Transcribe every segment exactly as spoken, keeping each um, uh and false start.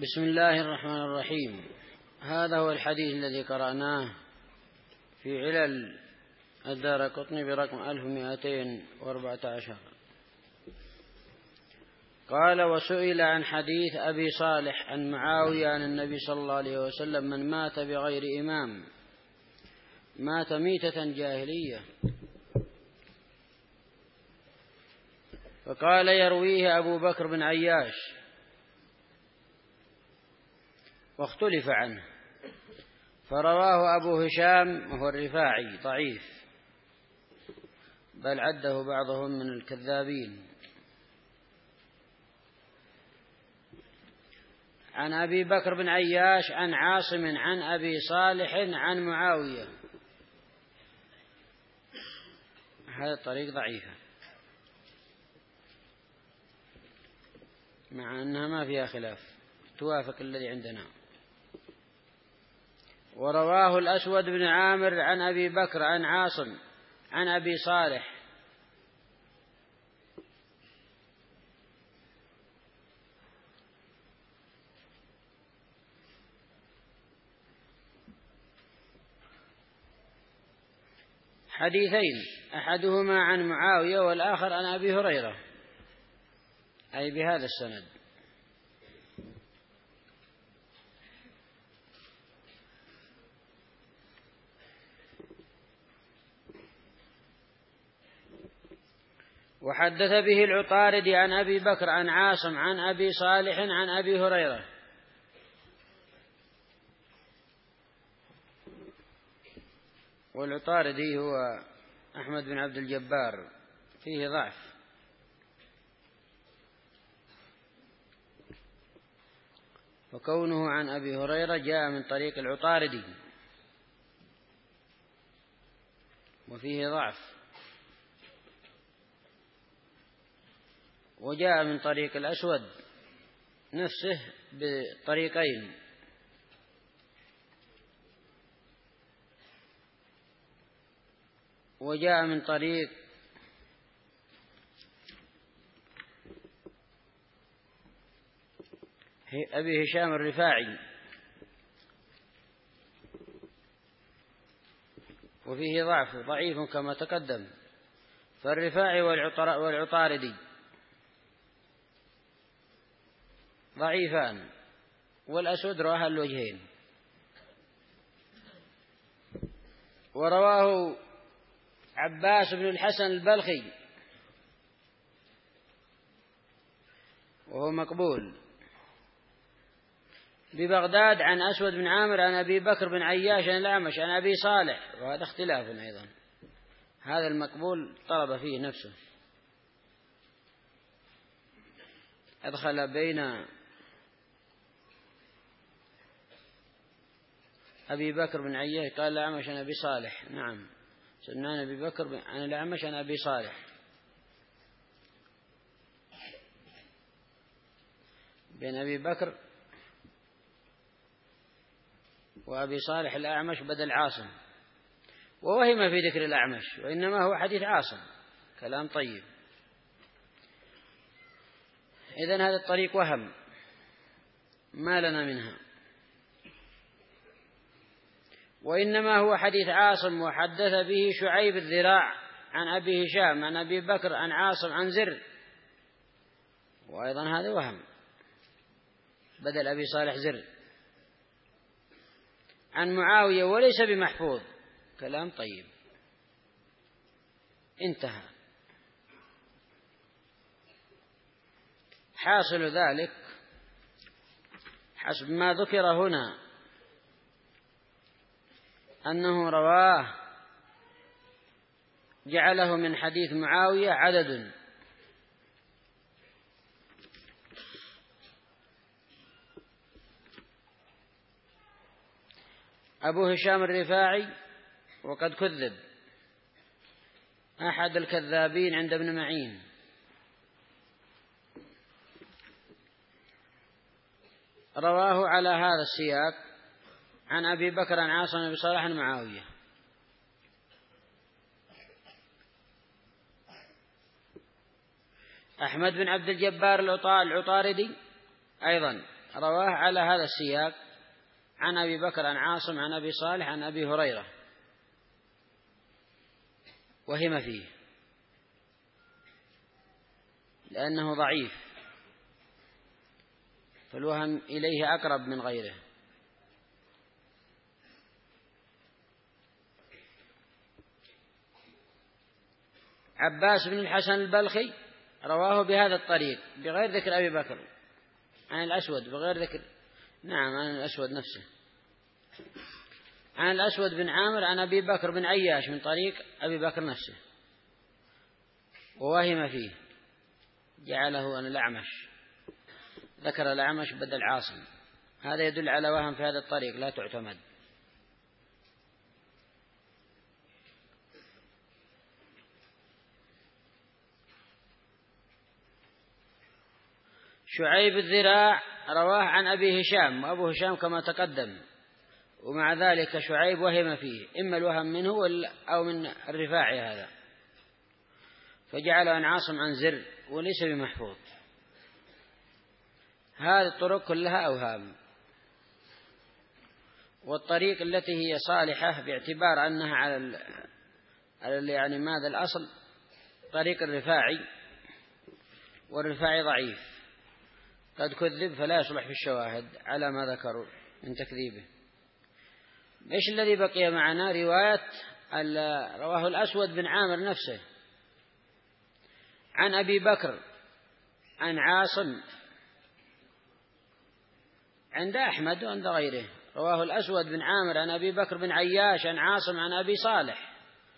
بسم الله الرحمن الرحيم. هذا هو الحديث الذي قرأناه في علل الدارقطني برقم ألف ومئتين وأربعة عشر. قال: وسئل عن حديث أبي صالح عن معاوية عن النبي صلى الله عليه وسلم: من مات بغير إمام مات ميتة جاهلية. فقال: يرويه أبو بكر بن عياش، واختلف عنه، فرواه أبو هشام وهو الرفاعي ضعيف، بل عده بعضهم من الكذابين، عن أبي بكر بن عياش عن عاصم عن أبي صالح عن معاوية. هذا الطريق ضعيفة مع أنها ما فيها خلاف، توافق الذي عندنا. ورواه الأسود بن عامر عن أبي بكر عن عاصم عن أبي صالح حديثين، أحدهما عن معاوية والآخر عن أبي هريرة، أي بهذا السند. وحدث به العطاردي عن أبي بكر عن عاصم عن أبي صالح عن أبي هريرة. والعطاردي هو أحمد بن عبد الجبار، فيه ضعف. وكونه عن أبي هريرة جاء من طريق العطاردي وفيه ضعف، وجاء من طريق الأسود نفسه بطريقين، وجاء من طريق أبي هشام الرفاعي وفيه ضعف ضعيف كما تقدم. فالرفاعي والعطاردي ضعيفان، والأسود رواه الوجهين. ورواه عباس بن الحسن البلخي وهو مقبول ببغداد عن أسود بن عامر عن أبي بكر بن عياش عن الأعمش عن أبي صالح، وهذا اختلاف أيضا. هذا المقبول طلب فيه نفسه، أدخل بين أبي بكر بن عياش قال الأعمش عن أبي صالح، نعم، سنان أبي بكر عن الأعمش عن أبي صالح، بين أبي بكر وأبي صالح الأعمش بدل عاصم، ووهم في ذكر الأعمش، وإنما هو حديث عاصم. كلام طيب. إذن هذا الطريق وهم ما لنا منها، وإنما هو حديث عاصم. وحدث به شعيب الذراع عن أبي هشام عن أبي بكر عن عاصم عن زر، وأيضا هذا وهم بدل أبي صالح زر، عن معاوية وليس بمحفوظ. كلام طيب. انتهى. حاصل ذلك حسب ما ذكر هنا أنه رواه جعله من حديث معاوية عدد: أبو هشام الرفاعي، وقد كذب، أحد الكذابين عند ابن معين. رواه على هذا السياق عن أبي بكر عن عاصم بن صالح عن معاوية. أحمد بن عبد الجبار العطاردي أيضا رواه على هذا السياق عن أبي بكر عن عاصم عن أبي صالح عن أبي هريرة، وهم فيه لأنه ضعيف، فالوهم إليه أقرب من غيره. عباس بن الحسن البلخي رواه بهذا الطريق بغير ذكر أبي بكر عن الأسود، بغير ذكر نعم عن الأسود نفسه، عن الأسود بن عامر عن أبي بكر بن عياش من طريق أبي بكر نفسه، ووهم فيه جعله أن الأعمش، ذكر الأعمش بدل عاصم، هذا يدل على وهم في هذا الطريق لا تعتمد. شعيب الذراع رواه عن أبي هشام، وأبو هشام كما تقدم، ومع ذلك شعيب وهم فيه، إما الوهم منه أو من الرفاعي هذا، فجعل عن عاصم عن زر وليس بمحفوظ. هذه الطرق كلها أوهام. والطريق التي هي صالحة باعتبار أنها على على يعني ماذا الأصل طريق الرفاعي، والرفاعي ضعيف قد كذب فلا يصلح في الشواهد على ما ذكروا من تكذيبه. إيش الذي بقي معنا؟ رواية رواه الأسود بن عامر نفسه عن أبي بكر عن عاصم عند أحمد وعند غيره، رواه الأسود بن عامر عن أبي بكر بن عياش عن عاصم عن أبي صالح،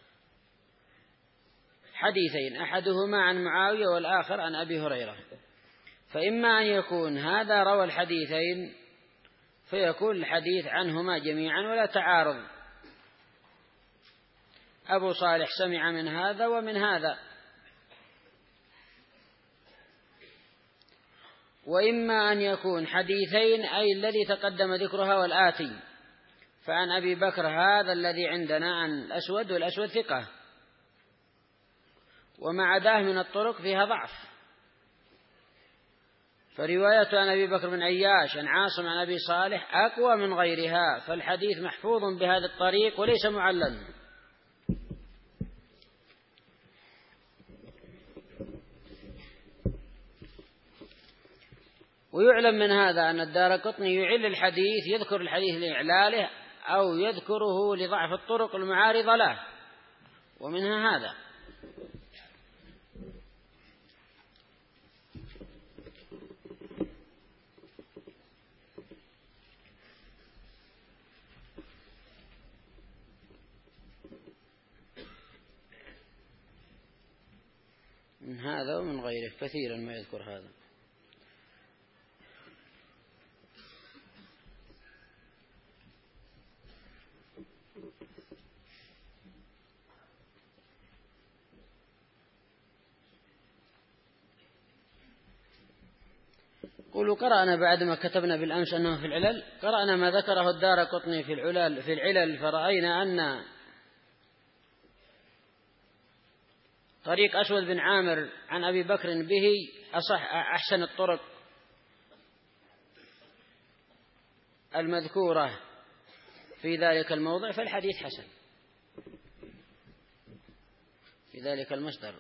حديثين أحدهما عن معاوية والآخر عن أبي هريرة، فإما أن يكون هذا روى الحديثين فيكون الحديث عنهما جميعا ولا تعارض، أبو صالح سمع من هذا ومن هذا، وإما أن يكون حديثين أي الذي تقدم ذكرها والآتي، فعن أبي بكر هذا الذي عندنا عن الأسود، والأسود ثقة، ومع ذاه من الطرق فيها ضعف، فرواية عن أبي بكر بن عياش عن عاصم عن أبي صالح أقوى من غيرها، فالحديث محفوظ بهذا الطريق وليس معلل. ويعلم من هذا أن الدارقطني يعل الحديث، يذكر الحديث لإعلاله أو يذكره لضعف الطرق المعارضة له، ومنها هذا. من هذا ومن غيره كثيرا ما يذكر هذا. قولوا قرأنا بعد ما كتبنا بالأمس أنه في العلل، قرأنا ما ذكره الدارقطني في العلل في العلل فرأينا أن طريق أسود بن عامر عن أبي بكر به أصح أحسن الطرق المذكورة في ذلك الموضع، فالحديث حسن في ذلك المصدر.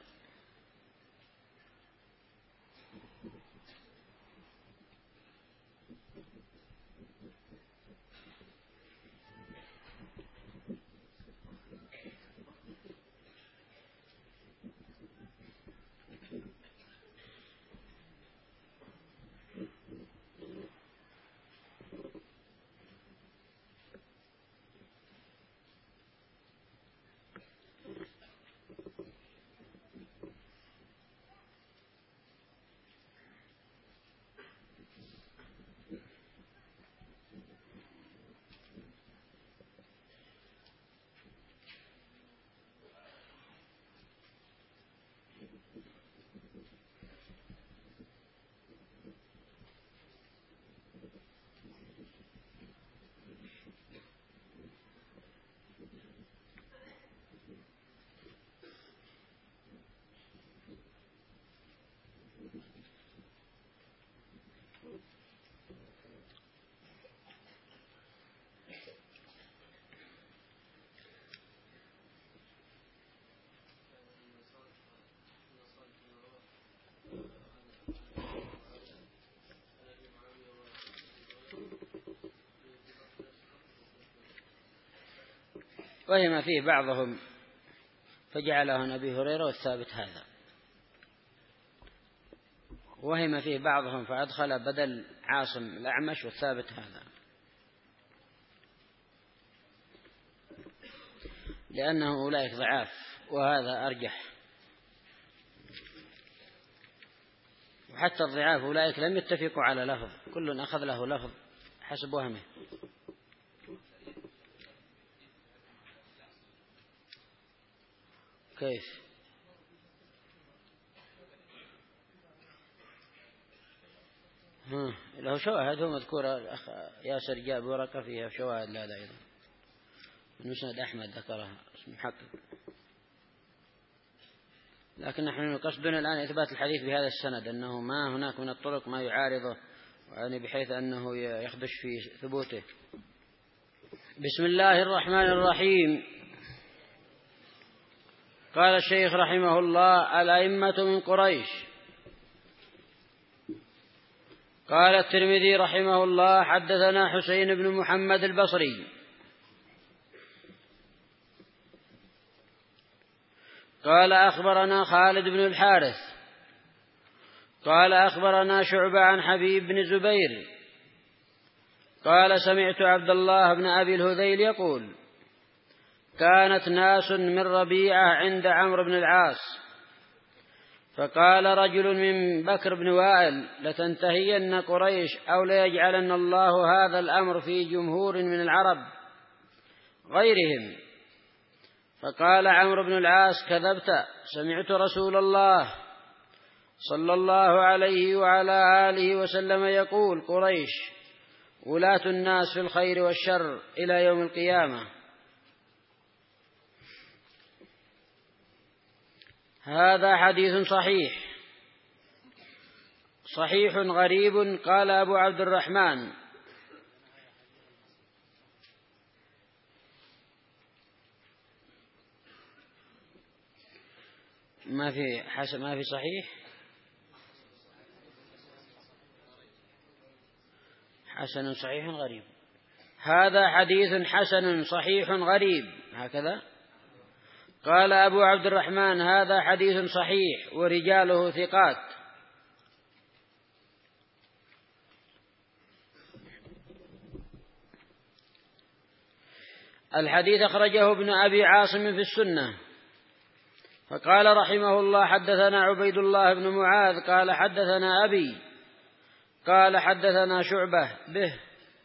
وهم فيه بعضهم فجعله عن أبي هريرة والثابت هذا، وهم فيه بعضهم فأدخل بدل عاصم الأعمش والثابت هذا، لأنه أولئك ضعاف وهذا أرجح، وحتى الضعاف أولئك لم يتفقوا على لفظ، كل أخذ له لفظ حسب وهمه. كيف؟ ها له شواهد، هو مذكور الأخ ياسر جاب ورقة فيها شواهد لا أيضا من مسند أحمد ذكرها اسم محقق، لكن نحن قصدنا الآن إثبات الحديث بهذا السند أنه ما هناك من الطرق ما يعارضه، يعني بحيث أنه يخدش في ثبوته. بسم الله الرحمن الرحيم. قال الشيخ رحمه الله: الأئمة من قريش. قال الترمذي رحمه الله: حدثنا حسين بن محمد البصري قال أخبرنا خالد بن الحارث قال أخبرنا شعبة عن حبيب بن زبير قال سمعت عبد الله بن أبي الهذيل يقول: كانت ناس من ربيعة عند عمرو بن العاص، فقال رجل من بكر بن وائل: لتنتهين قريش أو ليجعلن الله هذا الأمر في جمهور من العرب غيرهم. فقال عمرو بن العاص: كذبت، سمعت رسول الله صلى الله عليه وعلى آله وسلم يقول: قريش ولاة الناس في الخير والشر إلى يوم القيامة. هذا حديث صحيح صحيح غريب. قال أبو عبد الرحمن: ما في حسن ما في صحيح حسن صحيح غريب. هذا حديث حسن صحيح غريب هكذا. قال أبو عبد الرحمن: هذا حديث صحيح ورجاله ثقات. الحديث أخرجه ابن أبي عاصم في السنة. فقال رحمه الله: حدثنا عبيد الله بن معاذ قال حدثنا أبي قال حدثنا شعبة به.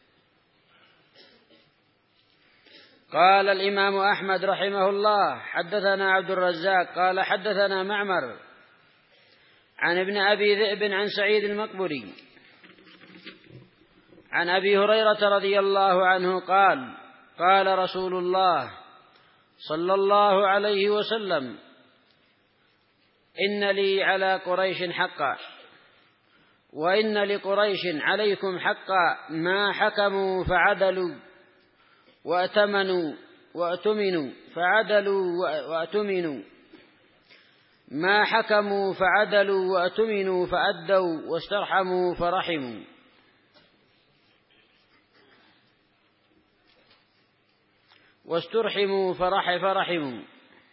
قال الإمام أحمد رحمه الله: حدثنا عبد الرزاق قال حدثنا معمر عن ابن أبي ذئب عن سعيد المقبري عن أبي هريرة رضي الله عنه قال: قال رسول الله صلى الله عليه وسلم: إن لي على قريش حقا، وإن لقريش عليكم حقا، ما حكموا فعدلوا وأتمنوا وأتمنوا فعدلوا وأتمنوا ما حكموا فعدلوا وأتمنوا فأدوا واسترحموا فرحموا. واسترحموا فرح فرحموا.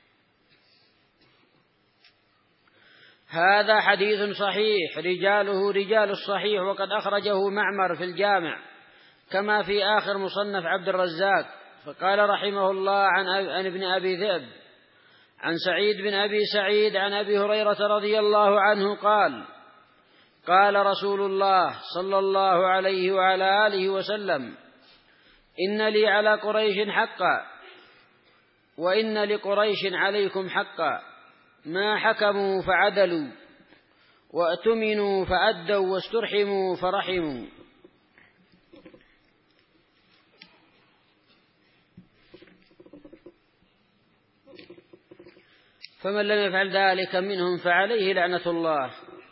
هذا حديث صحيح رجاله رجال الصحيح، وقد أخرجه معمر في الجامع كما في آخر مصنف عبد الرزاق. فقال رحمه الله: عن, عن ابن أبي ذئب عن سعيد بن أبي سعيد عن أبي هريرة رضي الله عنه قال: قال رسول الله صلى الله عليه وعلى آله وسلم: إن لي على قريش حقا، وإن لقريش عليكم حقا، ما حكموا فعدلوا وأتمنوا فأدوا واسترحموا فرحموا. فمن لم يفعل ذلك منهم فعليه لعنة الله.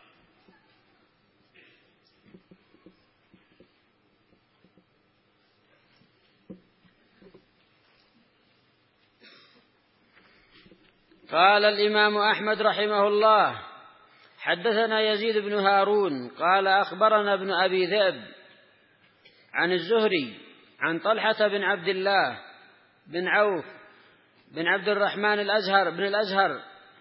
قال الإمام أحمد رحمه الله: حدثنا يزيد بن هارون قال أخبرنا ابن أبي ذئب عن الزهري عن طلحة بن عبد الله بن عوف بن عبد الرحمن الأزهر بن الأزهر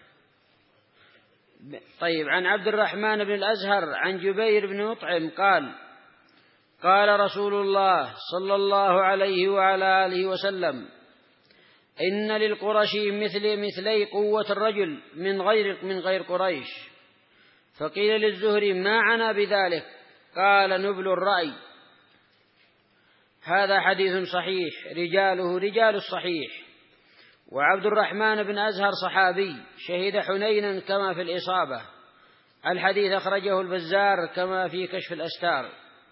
طيب عن عبد الرحمن بن الأزهر عن جبير بن مطعم قال قال رسول الله صلى الله عليه وعلى آله وسلم إن للقرشي مثل مثلي قوة الرجل من غير من غير قريش. فقيل للزهري ما عنا بذلك؟ قال نبل الرأي. هذا حديث صحيح رجاله رجال الصحيح. وعبد الرحمن بن أزهر صحابي شهد حنينا كما في الإصابة. الحديث أخرجه البزار كما في كشف الأستار.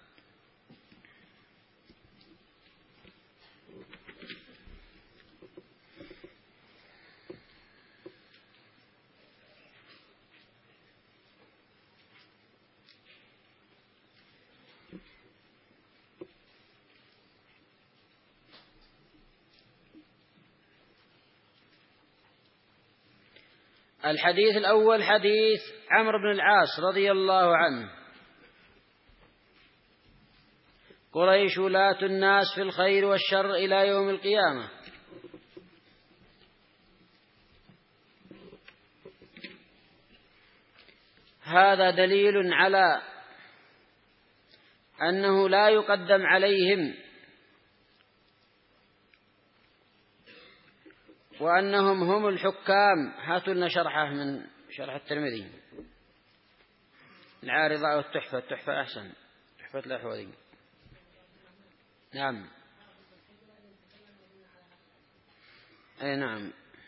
الحديث الأول حديث عمرو بن العاص رضي الله عنه. قريش ولاة الناس في الخير والشر إلى يوم القيامة. هذا دليل على أنه لا يقدم عليهم وأنهم هم الحكام. هاتوا لنا شرحه من شرح الترمذي العارضة أو التحفة. التحفة أحسن، تحفة الأحوذي. نعم أي نعم.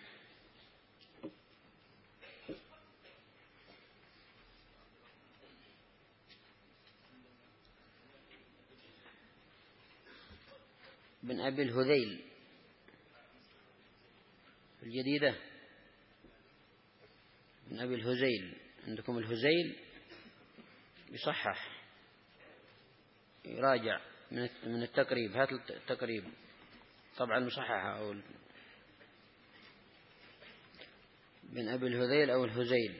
بن أبي الهذيل الجديدة من أبي الهذيل. عندكم الهذيل يصحح يراجع من التقريب. هات التقريب طبعا المصححة أو بن أبي الهذيل أو الهذيل.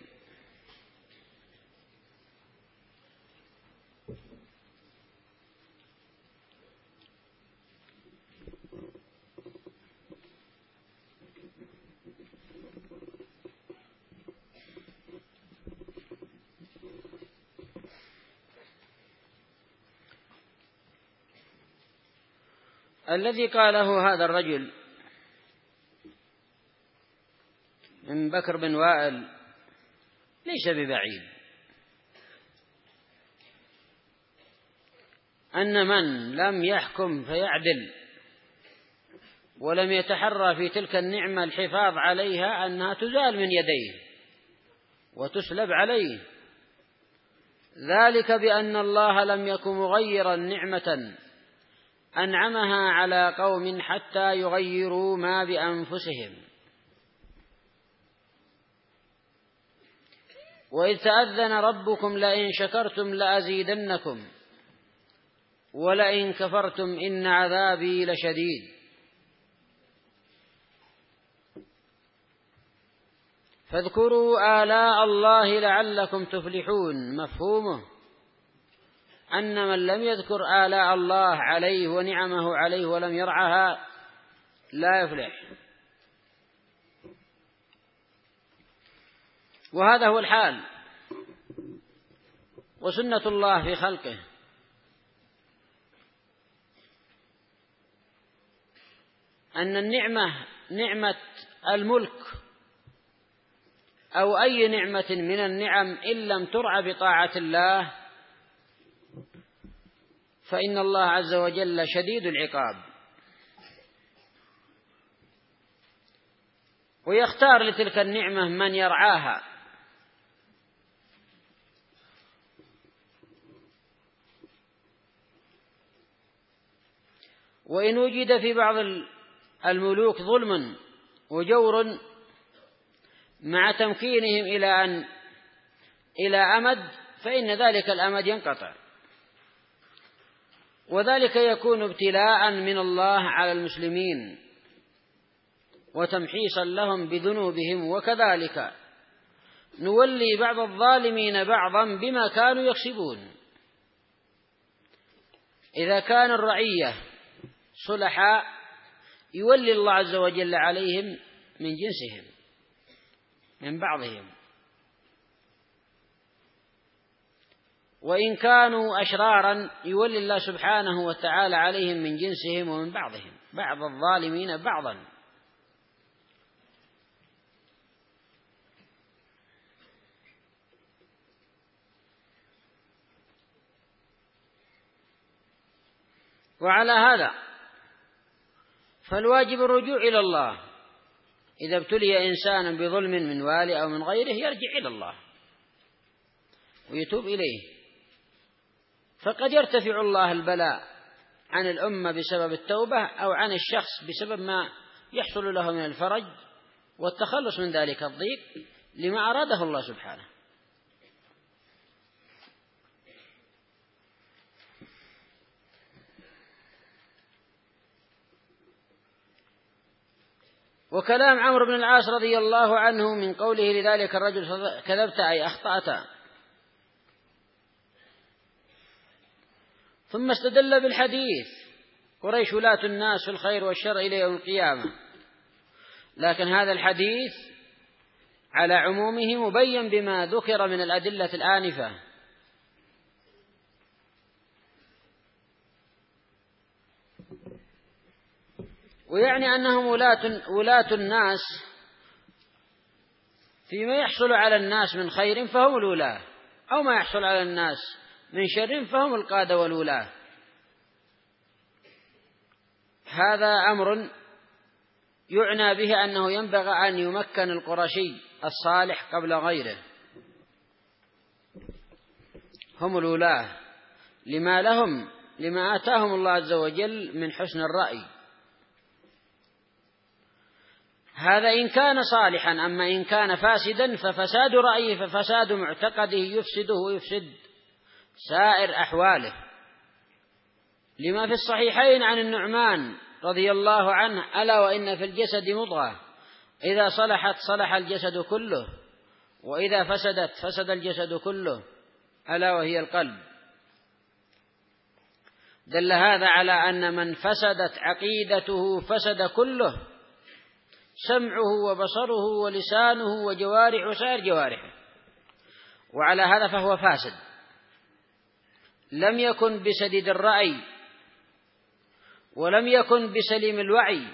الذي قاله هذا الرجل من بكر بن وائل ليس ببعيد. أن من لم يحكم فيعدل ولم يتحرى في تلك النعمة الحفاظ عليها أنها تزال من يديه وتسلب عليه، ذلك بأن الله لم يكن مغيرا نعمة أنعمها على قوم حتى يغيروا ما بأنفسهم. وإذ تأذن ربكم لئن شكرتم لأزيدنكم ولئن كفرتم إن عذابي لشديد. فاذكروا آلاء الله لعلكم تفلحون. مفهومه أن من لم يذكر آلاء الله عليه ونعمه عليه ولم يرعها لا يفلح. وهذا هو الحال وسنة الله في خلقه. أن النعمة نعمة الملك أو أي نعمة من النعم إن لم ترعى بطاعة الله فإن الله عز وجل شديد العقاب. ويختار لتلك النعمة من يرعاها. وإن وجد في بعض الملوك ظلم وجور مع تمكينهم إلى أن إلى أمد فإن ذلك الأمد ينقطع، وذلك يكون ابتلاء من الله على المسلمين وتمحيصا لهم بذنوبهم. وكذلك نولي بعض الظالمين بعضا بما كانوا يكسبون. إذا كان الرعية صلحاء يولي الله عز وجل عليهم من جنسهم من بعضهم، وإن كانوا أشرارا يولي الله سبحانه وتعالى عليهم من جنسهم ومن بعضهم، بعض الظالمين بعضا. وعلى هذا فالواجب الرجوع إلى الله، إذا ابتلي إنسان بظلم من والي أو من غيره يرجع إلى الله ويتوب إليه، فقد يرتفع الله البلاء عن الأمة بسبب التوبة أو عن الشخص بسبب ما يحصل له من الفرج والتخلص من ذلك الضيق لما أراده الله سبحانه. وكلام عمرو بن العاص رضي الله عنه من قوله لذلك الرجل كذبت أي أخطأت، ثم استدل بالحديث قريش ولاة الناس في الخير والشر إلى يوم القيامة، لكن هذا الحديث على عمومه مبين بما ذكر من الأدلة الآنفة، ويعني أنهم ولاة, ولاة الناس فيما يحصل على الناس من خير فهم الولاة، أو ما يحصل على الناس من شر فهم القادة والولاة. هذا أمر يعنى به أنه ينبغي أن يمكن القرشي الصالح قبل غيره، هم الولاة لما لهم لما آتاهم الله عز وجل من حسن الرأي. هذا إن كان صالحا، أما إن كان فاسدا ففساد رأيه ففساد معتقده يفسده ويفسد سائر أحواله، لما في الصحيحين عن النعمان رضي الله عنه ألا وإن في الجسد مضغة إذا صلحت صلح الجسد كله وإذا فسدت فسد الجسد كله ألا وهي القلب. دل هذا على أن من فسدت عقيدته فسد كله، سمعه وبصره ولسانه وجوارحه وسائر جوارحه، وعلى هذا فهو فاسد، لم يكن بسديد الرأي ولم يكن بسليم الوعي،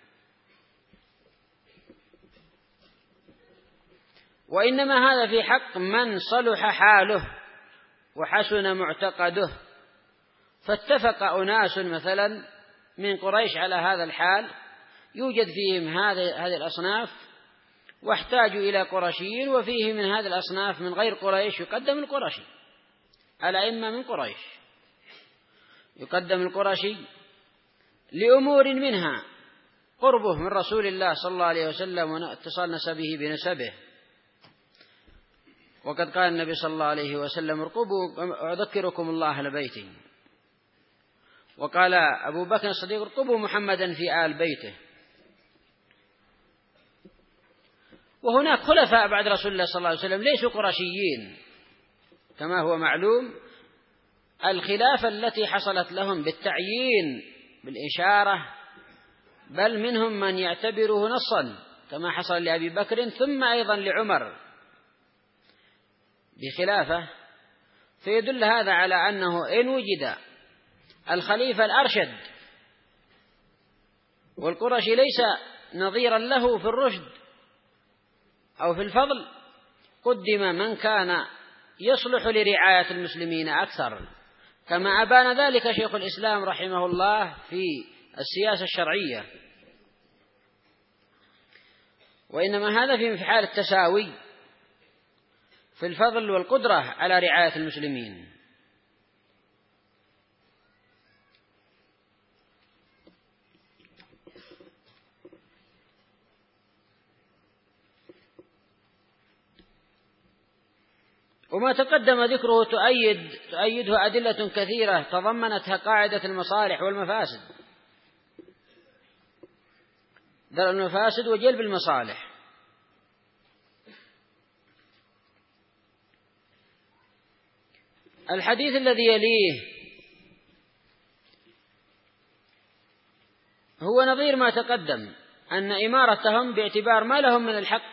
وإنما هذا في حق من صلح حاله وحسن معتقده. فاتفق أناس مثلا من قريش على هذا الحال، يوجد فيهم هذه الأصناف واحتاجوا إلى قرشيين، وفيه من هذه الأصناف من غير قريش يقدم القرشي، الأئمة من قريش يقدم القرشي لأمور منها قربه من رسول الله صلى الله عليه وسلم واتصال نسبه بنسبه، وقد قال النبي صلى الله عليه وسلم ارقبوا أذكركم الله أهل بيته، وقال أبو بكر الصديق ارقبوا محمدا في آل بيته. وهناك خلفاء بعد رسول الله صلى الله عليه وسلم ليسوا قرشيين كما هو معلوم، الخلافة التي حصلت لهم بالتعيين بالإشارة، بل منهم من يعتبره نصا كما حصل لأبي بكر ثم أيضا لعمر بخلافة، فيدل هذا على أنه إن وجد الخليفة الأرشد والقرشي ليس نظيرا له في الرشد أو في الفضل، قدم من كان يصلح لرعاية المسلمين أكثر، كما أبان ذلك شيخ الإسلام رحمه الله في السياسة الشرعية. وإنما هذا في حال التساوي في الفضل والقدرة على رعاية المسلمين. وما تقدم ذكره تؤيد تؤيده أدلة كثيرة تضمنتها قاعدة المصالح والمفاسد، درء المفاسد وجلب المصالح. الحديث الذي يليه هو نظير ما تقدم، أن إمارتهم باعتبار ما لهم من الحق،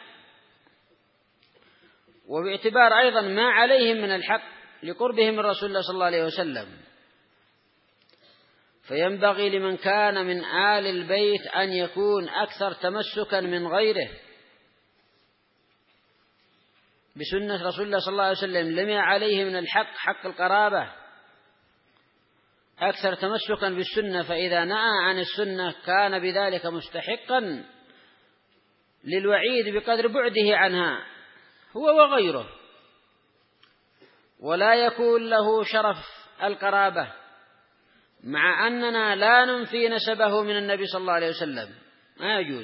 وباعتبار أيضا ما عليهم من الحق لقربهم من رسول الله صلى الله عليه وسلم. فينبغي لمن كان من آل البيت أن يكون أكثر تمسكا من غيره بسنة رسول الله صلى الله عليه وسلم لما عليه من الحق، حق القرابة، أكثر تمسكا بالسنة. فإذا نأى عن السنة كان بذلك مستحقا للوعيد بقدر بعده عنها هو وغيره، ولا يكون له شرف القرابة مع أننا لا ننفي نسبه من النبي صلى الله عليه وسلم، ما يجوز.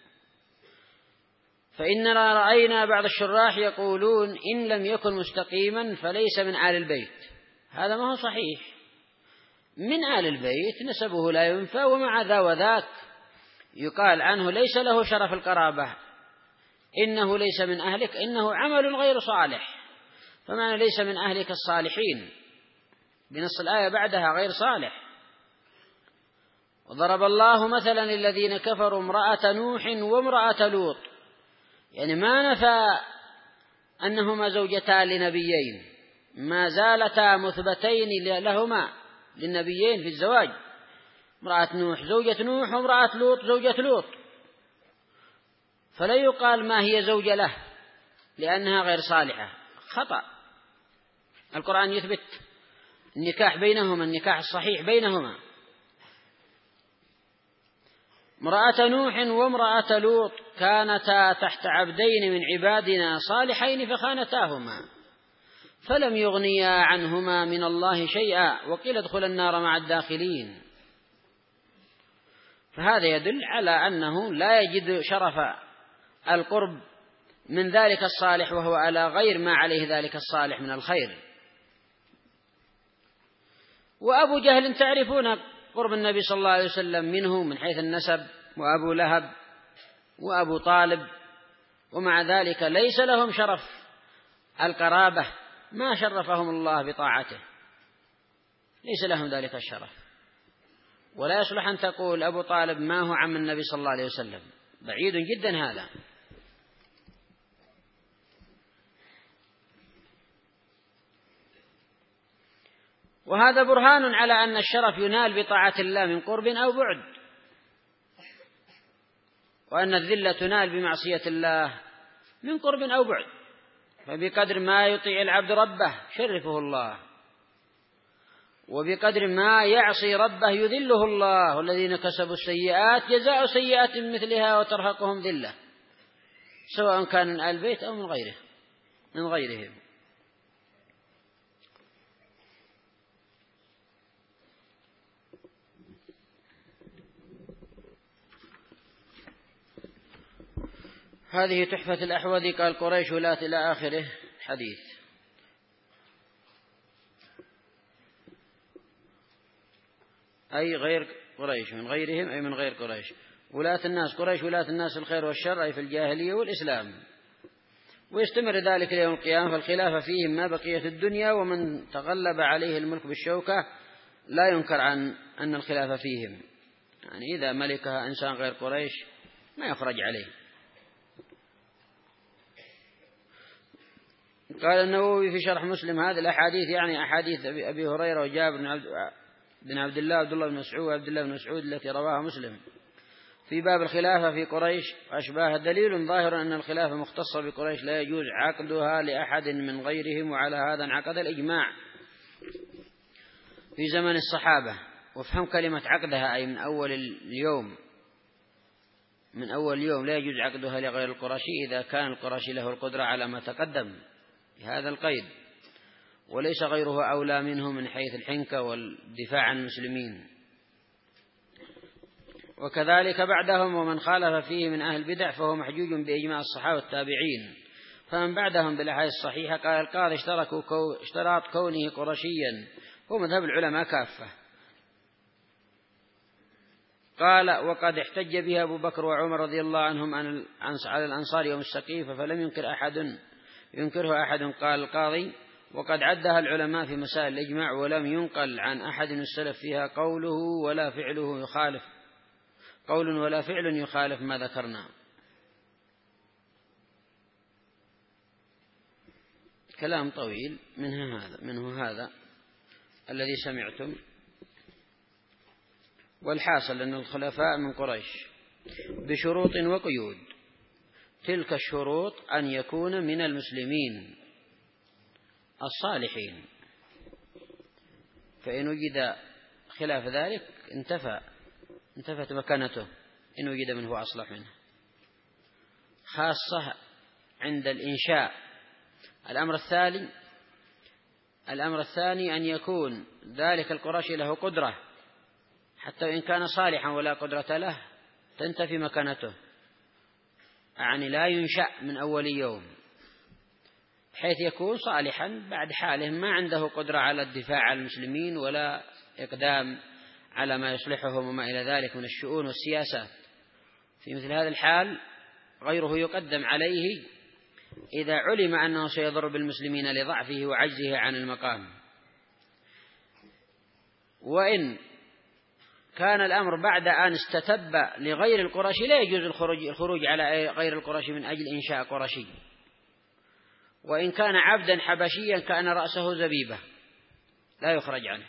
فإننا رأينا بعض الشراح يقولون إن لم يكن مستقيما فليس من آل البيت. هذا ما هو صحيح، من آل البيت نسبه لا ينفى، ومع ذا وذاك يقال عنه ليس له شرف القرابة، إنه ليس من أهلك، إنه عمل غير صالح. فمعنى ليس من أهلك الصالحين بنص الآية بعدها غير صالح. وضرب الله مثلا للذين كفروا امرأة نوح وامرأة لوط، يعني ما نفى أنهما زوجتان لنبيين، ما زالتا مثبتين لهما للنبيين في الزواج، امرأة نوح زوجة نوح وامرأة لوط زوجة لوط، فلا يقال ما هي زوجة له لأنها غير صالحة، خطأ. القرآن يثبت النكاح بينهما، النكاح الصحيح بينهما. امرأة نوح وامرأة لوط كانتا تحت عبدين من عبادنا صالحين فخانتاهما فلم يغنيا عنهما من الله شيئا وقيل ادخلا النار مع الداخلين. فهذا يدل على أنه لا يجد شرف القرب من ذلك الصالح وهو على غير ما عليه ذلك الصالح من الخير. وأبو جهل تعرفون قرب النبي صلى الله عليه وسلم منه من حيث النسب، وأبو لهب وأبو طالب، ومع ذلك ليس لهم شرف القرابة، ما شرفهم الله بطاعته، ليس لهم ذلك الشرف. ولا يصلح أن تقول أبو طالب ما هو عم النبي صلى الله عليه وسلم، بعيد جدا هذا. وهذا برهان على أن الشرف ينال بطاعة الله من قرب أو بعد، وأن الذلة تنال بمعصية الله من قرب أو بعد. فبقدر ما يطيع العبد ربه شرفه الله، وبقدر ما يعصي ربه يذله الله. والذين كسبوا السيئات جزاء سيئات مثلها وترهقهم ذلة، سواء كان من آل البيت أو من غيره من غيرهم. هذه تحفة الأحوذي قال قريش ولاة إلى آخره حديث. أي غير قريش، من غيرهم أي من غير قريش. ولاة الناس قريش ولاة الناس الخير والشر أي في الجاهلية والإسلام، ويستمر ذلك ليوم القيامة. فالخلافة فيهم ما بقية الدنيا، ومن تغلب عليه الملك بالشوكة لا ينكر عن أن الخلافة فيهم، يعني إذا ملكها إنسان غير قريش ما يخرج عليه. قال النووي في شرح مسلم هذه الأحاديث يعني أحاديث أبي هريرة وجابر بن عبد بن عبد الله وعبد الله بن مسعود وعبد الله بن مسعود التي رواها مسلم في باب الخلافة في قريش وأشباهها. دليل ظاهر أن الخلافة مختصة بقريش لا يجوز عقدها لأحد من غيرهم، وعلى هذا انعقد الإجماع في زمن الصحابة. وافهم كلمة عقدها أي من أول اليوم، من أول يوم لا يجوز عقدها لغير القرشي إذا كان القرشي له القدرة على ما تقدم بهذا القيد، وليس غيره أولى منه من حيث الحنكة والدفاع عن المسلمين. وكذلك بعدهم ومن خالف فيه من أهل البدع فهو محجوج بإجماع الصحابة والتابعين. فمن بعدهم بالأحاديث الصحيحة قال القاضي اشتركوا كو اشتراط كونه قرشيا هو مذهب العلماء كافة. قال وقد احتج بها أبو بكر وعمر رضي الله عنهم على الأنصار يوم السقيفة فلم ينكر أحد ينكره أحد. قال القاضي وقد عدها العلماء في مسائل الإجماع ولم ينقل عن أحد السلف فيها قوله ولا فعله يخالف، قول ولا فعل يخالف ما ذكرنا. كلام طويل منه هذا منه هذا الذي سمعتم. والحاصل أن الخلفاء من قريش بشروط وقيود. تلك الشروط أن يكون من المسلمين الصالحين، فإن وجد خلاف ذلك انتفى انتفت مكانته إن وجد من هو أصلح منه، خاصة عند الإنشاء. الأمر الثاني الأمر الثاني أن يكون ذلك القرشي له قدرة، حتى وإن كان صالحا ولا قدرة له تنتفي مكانته، يعني لا ينشأ من أول يوم، حيث يكون صالحا بعد حاله ما عنده قدرة على الدفاع عن المسلمين ولا إقدام على ما يصلحهم وما إلى ذلك من الشؤون والسياسات. في مثل هذا الحال غيره يقدم عليه إذا علم أنه سيضر بالمسلمين لضعفه وعجزه عن المقام. وإن كان الأمر بعد أن استتب لغير القرشي لا يجوز الخروج على غير القرشي من أجل إنشاء قرشي. وإن كان عبدا حبشيا كان رأسه زبيبة لا يخرج عنه.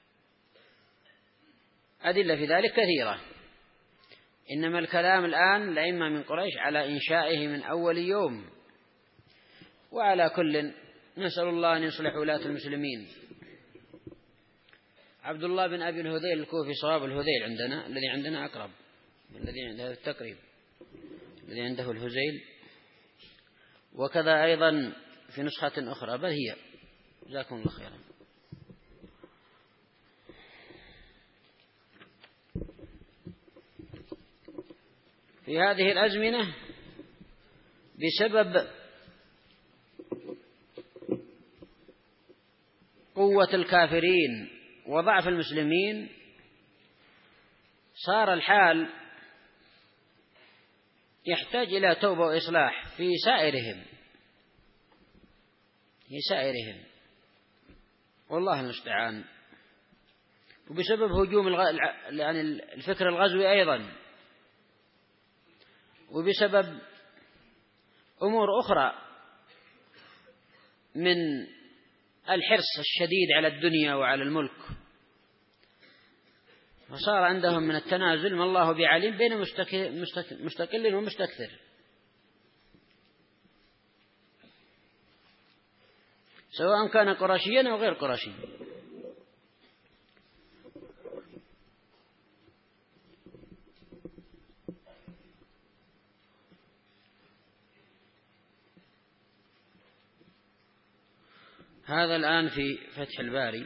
أدلة في ذلك كثيرة، إنما الكلام الآن الأئمة من قريش على إنشائه من أول يوم. وعلى كل نسأل الله أن يصلح ولاة المسلمين. عبد الله بن أبي الهذيل الكوفي، صواب الهذيل عندنا، الذي عندنا أقرب، الذي عنده التقريب، الذي عنده الهذيل، وكذا أيضا في نسخة أخرى، بل هي. جزاكم الله خيرا. في هذه الأزمنة بسبب قوة الكافرين وضعف المسلمين صار الحال يحتاج إلى توبة وإصلاح في سائرهم في سائرهم والله المستعان. وبسبب هجوم الغ... يعني الفكر الغزوي أيضا، وبسبب أمور أخرى من الحرص الشديد على الدنيا وعلى الملك، وصار عندهم من التنازل ما الله بعليم بين مستقل ومستكثر. سواء كان قرشيا أو غير قرشي. هذا الآن في فتح الباري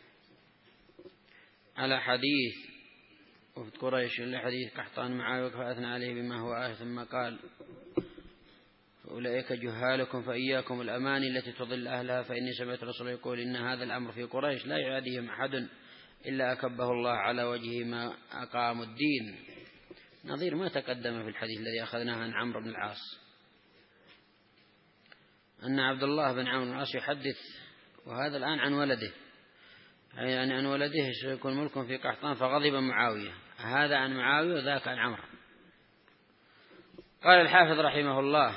على حديث وفد قريش لحديث قحطان معاوية فأثنى عليه بما هو آخر، ثم قال: فأولئك جهالكم فإياكم الأماني التي تضل أهلها، فإني سمعت الرسول يقول إن هذا الأمر في قريش لا يعاديهم أحد إلا أكبه الله على وجهه ما أقاموا الدين. نظير ما تقدم في الحديث الذي أخذناه عن عمرو بن العاص أن عبد الله بن عمرو بن العاص يحدث، وهذا الآن عن ولده، يعني عن ولده سيكون ملك في قحطان فغضب معاوية. هذا عن معاوية وذاك عن عمرو. قال الحافظ رحمه الله: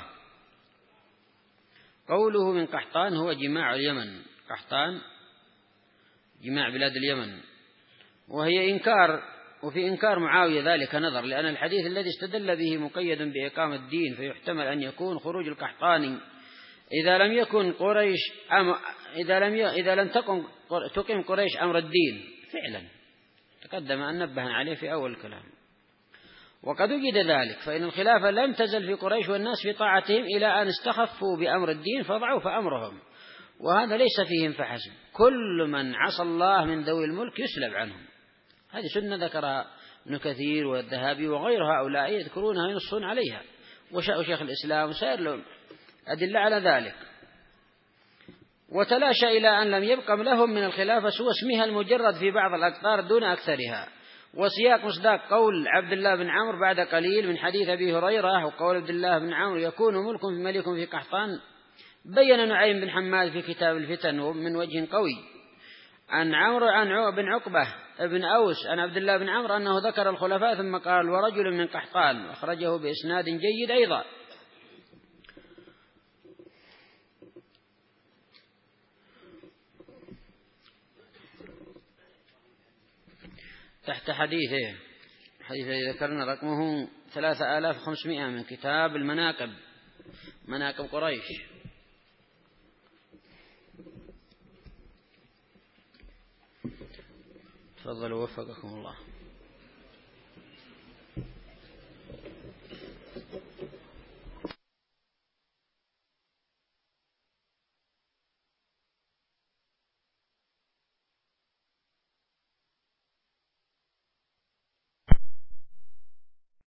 قوله من قحطان هو جماع اليمن. قحطان جماع بلاد اليمن، وهي إنكار، وفي إنكار معاوية ذلك نظر، لأن الحديث الذي استدل به مقيد بإقامة الدين، فيحتمل أن يكون خروج القحطاني إذا لم يكن قريش أم إذا لم ي... إذا لم تقم تقيم قريش أمر الدين فعلا، تقدم أن نبه عليه في أول الكلام. وقد وجد ذلك، فإن الخلافة لم تزل في قريش والناس في طاعتهم إلى أن استخفوا بأمر الدين فضعوا فأمرهم، وهذا ليس فيهم فحسب. كل من عصى الله من ذوي الملك يسلب عنهم. هذه سنة ذكرها ابن كثير والذهبي وغير هؤلاء يذكرونها وينصون عليها، وشاء شيخ الإسلام وسائر لهم أدلة على ذلك. وتلاشى إلى أن لم يبق لهم من الخلافة سوى اسمها المجرد في بعض الأقطار دون أكثرها. وسياق مصداق قول عبد الله بن عمرو بعد قليل من حديث أبي هريرة وقول عبد الله بن عمرو يكون ملك في ملك في قحطان، بين نعيم بن حماد في كتاب الفتن من وجه قوي عن عمرو عن بن عقبة بن أوس عن عبد الله بن عمرو أنه ذكر الخلفاء ثم قال ورجل من قحطان، أخرجه بإسناد جيد أيضا. تحت حديثه حديث الذي ذكرنا رقمه ثلاثة آلاف وخمسمائة من كتاب المناقب، مناقب قريش. تفضلوا وفقكم الله.